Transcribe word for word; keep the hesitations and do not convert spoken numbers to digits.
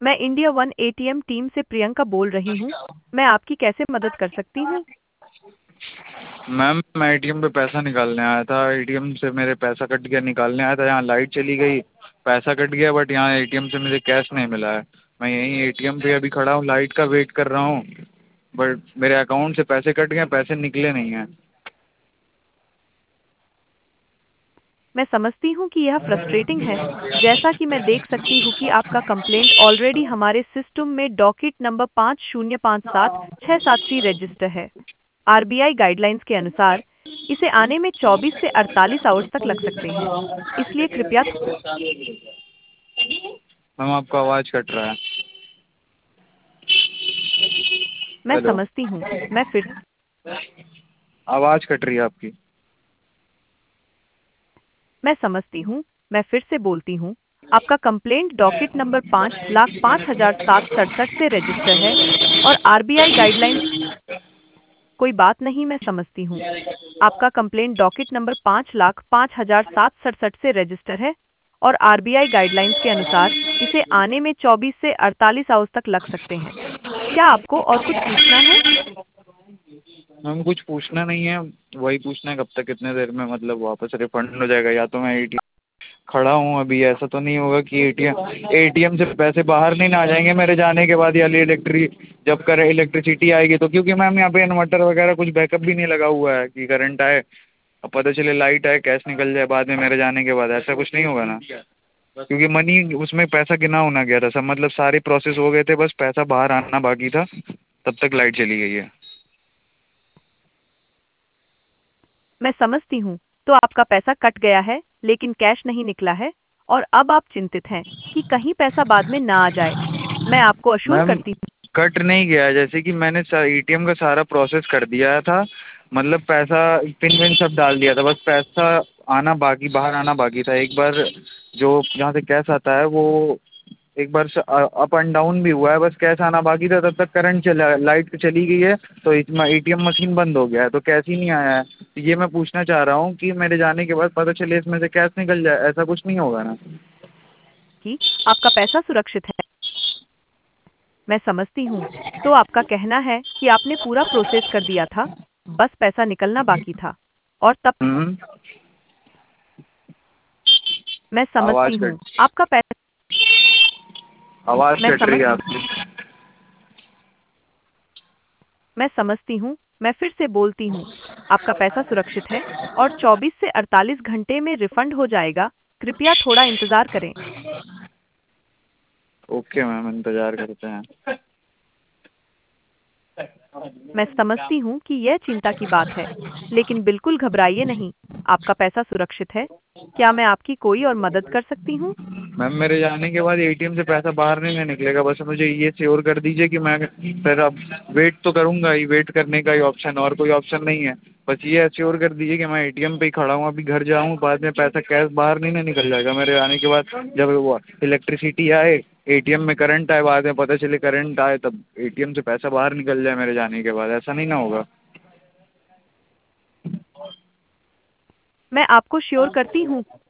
मैं India one ATM team से प्रियंका बोल रही हूँ। मैं आपकी कैसे मदद कर सकती हूँ? मैम मैं एटीएम पे पैसा निकालने आया था। एटीएम से मेरे पैसा कट गया, निकालने आया था, यहाँ लाइट चली गई, पैसा कट गया, बट यहाँ एटीएम से मुझे कैश नहीं मिला है। मैं यहीं एटीएम पे अभी खड़ा हूँ, लाइट का वेट कर रहा हूँ, बट मेरे अकाउंट से पैसे कट गए, पैसे निकले नहीं हैं। मैं समझती हूँ कि यह फ्रस्ट्रेटिंग है। जैसा कि मैं देख सकती हूँ कि आपका कंप्लेंट ऑलरेडी हमारे सिस्टम में डॉकेट नंबर पाँच शून्य पाँच सात छः सात सी रजिस्टर है। आरबीआई गाइडलाइंस के अनुसार इसे आने में चौबीस से अड़तालीस आवर्स तक लग सकते हैं। इसलिए कृपया थो- मैम आपका आवाज़ कट रहा है। मैं हेलो, समझती हूँ। मैं फिर आवाज़ कट रही है आपकी। मैं समझती हूँ। मैं फिर से बोलती हूँ। आपका कंप्लेंट डॉकेट नंबर पाँच लाख पाँच हजार सात सड़सठ से रजिस्टर है और आरबीआई गाइडलाइंस कोई बात नहीं, मैं समझती हूँ। आपका कंप्लेंट डॉकेट नंबर पाँच लाख पाँच हजार सात सड़सठ से रजिस्टर है और आरबीआई गाइडलाइंस के अनुसार इसे आने में चौबीस से अड़तालीस आवर्स तक लग सकते हैं। क्या आपको और कुछ पूछना है? मैम कुछ पूछना नहीं है, वही पूछना है कब तक, कितने देर में मतलब वापस रिफंड हो जाएगा, या तो मैं एटीएम खड़ा हूँ अभी, ऐसा तो नहीं होगा कि एटीएम एटीएम से पैसे बाहर नहीं ना आ जाएंगे मेरे जाने के बाद, या इलेक्ट्रिक जब कर इलेक्ट्रिसिटी आएगी तो, क्योंकि मैम यहाँ पे इन्वर्टर वगैरह कुछ बैकअप भी नहीं लगा हुआ है कि करंट आए अब पता चले लाइट आए कैश निकल जाए बाद में मेरे जाने के बाद, ऐसा कुछ नहीं होगा ना? क्योंकि मनी उसमें पैसा गिना होना गया था सब, मतलब सारे प्रोसेस हो गए थे, बस पैसा बाहर आना बाकी था, तब तक लाइट चली गई है। मैं समझती हूँ। तो आपका पैसा कट गया है लेकिन कैश नहीं निकला है और अब आप चिंतित हैं कि कहीं पैसा बाद में ना आ जाए। मैं आपको अश्योर मैम करती हूँ। कट नहीं गया है, जैसे कि मैंने एटीएम का सारा प्रोसेस कर दिया था, मतलब पैसा पिन विन सब डाल दिया था, बस पैसा आना बाकी, बाहर आना बाकी था। एक बार जो जहाँ से कैश आता है वो एक बार से अप एंड डाउन भी हुआ है, बस कैश आना बाकी था, तब तक करंट चला, लाइट चली गई है तो एटीएम मशीन बंद हो गया है, तो कैश ही नहीं आया है। तो ये मैं पूछना चाह रहा हूँ कि मेरे जाने के बाद पता चले इसमें से कैश निकल जाए, ऐसा कुछ नहीं होगा ना? कि आपका पैसा सुरक्षित है। मैं समझती हूँ। तो आपका कहना है कि आपने पूरा प्रोसेस कर दिया था, बस पैसा निकलना बाकी था और तब हम्म। मैं समझती आवाज़ हूँ। कट आपका पैसा आवाज़ मैं कट रही समझ है आपकी। मैं समझती हूँ। मैं फिर से बोलती हूँ। आपका पैसा सुरक्षित है और चौबीस से अड़तालीस घंटे में रिफंड हो जाएगा। कृपया थोड़ा इंतजार करें। ओके मैम, इंतज़ार करते हैं। मैं समझती हूँ कि यह चिंता की बात है, लेकिन बिल्कुल घबराइए नहीं। आपका पैसा सुरक्षित है। क्या मैं आपकी कोई और मदद कर सकती हूँ? मैम मेरे जाने के बाद एटीएम से पैसा बाहर नहीं ना निकलेगा, बस मुझे ये श्योर कर दीजिए कि मैं फिर अब वेट तो करूँगा ही, वेट करने का ही ऑप्शन, और कोई ऑप्शन नहीं है। बस ये श्योर कर दीजिए कि मैं एटीएम पे ही खड़ा हूँ, अभी घर जाऊँ, बाद में पैसा कैश बाहर नहीं ना निकल जाएगा मेरे आने के बाद। जब वो इलेक्ट्रिसिटी आए, एटीएम में करंट आए, बाद में पता चले करंट आए, तब एटीएम से पैसा बाहर निकल जाए मेरे जाने के बाद, ऐसा नहीं ना होगा? मैं आपको श्योर करती हूँ